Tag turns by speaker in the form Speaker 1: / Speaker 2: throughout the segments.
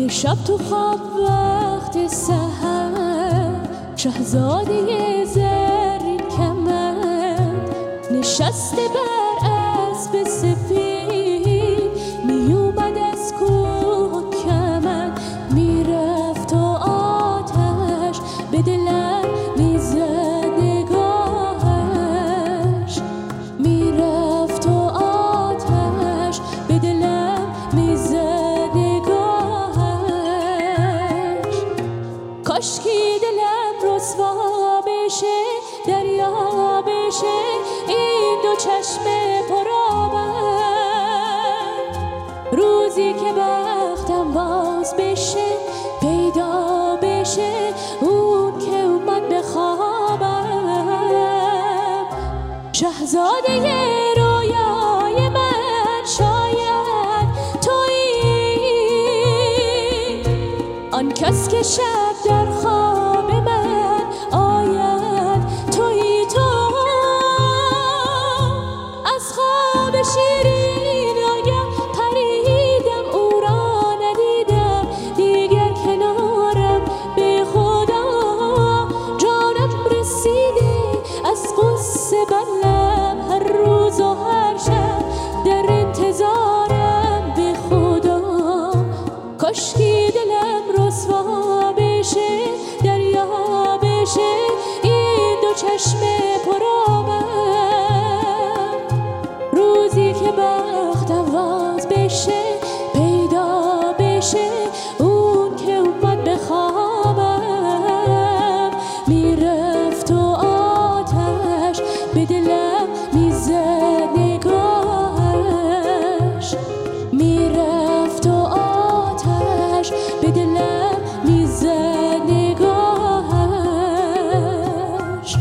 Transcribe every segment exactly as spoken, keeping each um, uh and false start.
Speaker 1: یه شب تو خواب وقت سحر، شهزاده زرین کمند نشسته بر اسب سفید، می اومد از کوه کمند، میرفت تو آتش به دلم میزد نگاهش، میرفت تو آتش به دلم میزد نگاهش. کاشکی دلم رسوا بشه، دریا بشه، این دو چشم پرآبند، روزی که بختم باز بشه، پیدا بشه اون که اومد به خوابم. شهزاده رویای من شاید تویی، آن کس که شب در خواب من آید تویی تو. از خواب شیرین آگه پریدم، او را ندیدم دیگر کنارم، به خدا جانم رسیده از قصه بر لب، هر روز و هر شب در انتظارم، به خدا کاشکی دلم رسوا بشه، دریا بشه، این دو چشم پرآبند، روزی که بختم باز بشه، پیدا بشه اون که اومد به خوابم. میرفت تو آتش به دلم میزد نگاهش، میرفت تو آتش به دلم میزد نگاهش.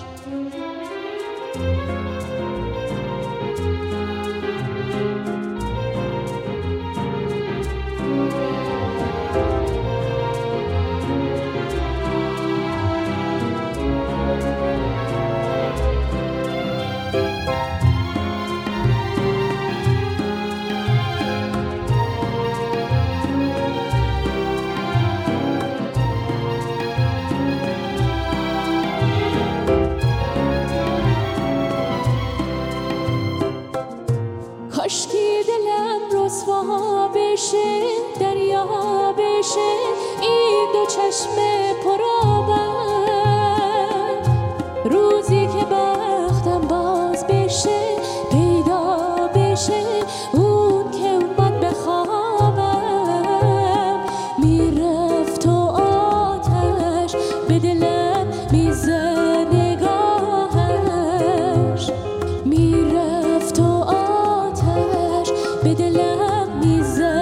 Speaker 1: کاشکی دلم رسوا بشه، دریا بشه، این دو چشم پرآبند، روزی که بختم باز بشه، پیدا بشه اون که اومد به خوابم. میرفت تو آتش به دلم میزد نگاهش، میرفت تو به دلم میزد